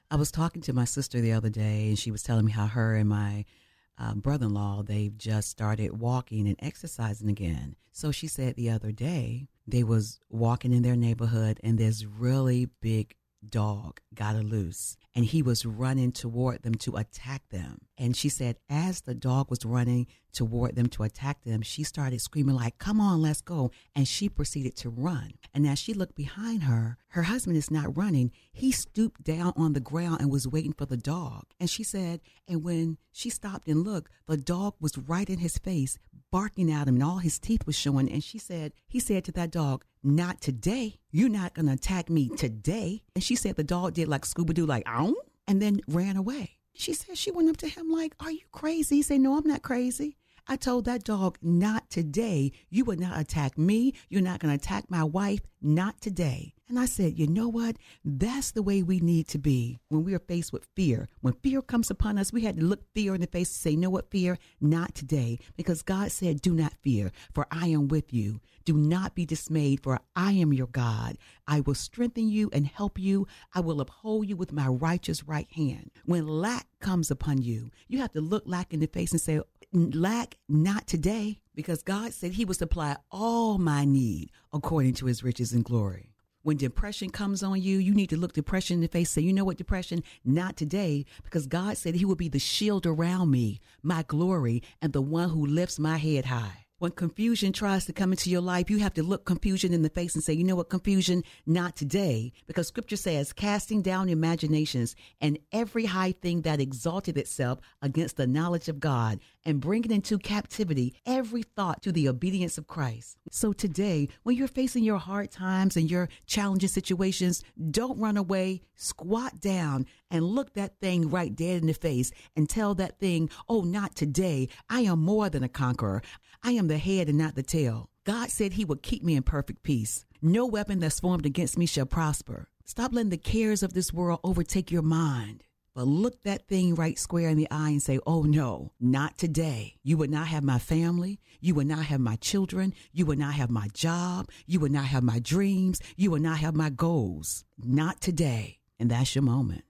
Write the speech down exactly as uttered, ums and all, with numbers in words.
I was talking to my sister the other day, and she was telling me how her and my uh, brother-in-law, they've just started walking and exercising again. So she said the other day they was walking in their neighborhood, and this really big dog got loose, and he was running toward them to attack them. And she said as the dog was running toward them to attack them, she started screaming like, "Come on, let's go." And she proceeded to run. And as she looked behind her, her husband is not running. He stooped down on the ground and was waiting for the dog. And she said, and when she stopped and looked, the dog was right in his face, barking at him, and all his teeth was showing. And she said, he said to that dog, "Not today. You're not going to attack me today." And she said the dog did like Scooby-Doo, like, "Ow," and then ran away. She said she went up to him like, "Are you crazy?" He said, "No, I'm not crazy. I told that dog, not today. You would not attack me. You're not going to attack my wife. Not today." And I said, you know what? That's the way we need to be when we are faced with fear. When fear comes upon us, we had to look fear in the face and say, "You know what, fear? Not today." Because God said, "Do not fear, for I am with you. Do not be dismayed, for I am your God. I will strengthen you and help you. I will uphold you with my righteous right hand." When lack comes upon you, you have to look lack in the face and say, "Lack, not today," because God said he will supply all my need according to his riches and glory. When depression comes on you, you need to look depression in the face and say, "You know what, depression, not today," because God said he will be the shield around me, my glory, and the one who lifts my head high. When confusion tries to come into your life, you have to look confusion in the face and say, "You know what, confusion, not today," because scripture says, casting down imaginations and every high thing that exalted itself against the knowledge of God, and bringing into captivity every thought to the obedience of Christ. So today, when you're facing your hard times and your challenging situations, don't run away, squat down and look that thing right dead in the face and tell that thing, "Oh, not today. I am more than a conqueror. I am the head and not the tail. God said he would keep me in perfect peace. No weapon that's formed against me shall prosper." Stop letting the cares of this world overtake your mind. But look that thing right square in the eye and say, "Oh no, not today. You would not have my family. You would not have my children. You would not have my job. You would not have my dreams. You would not have my goals. Not today." And that's your moment.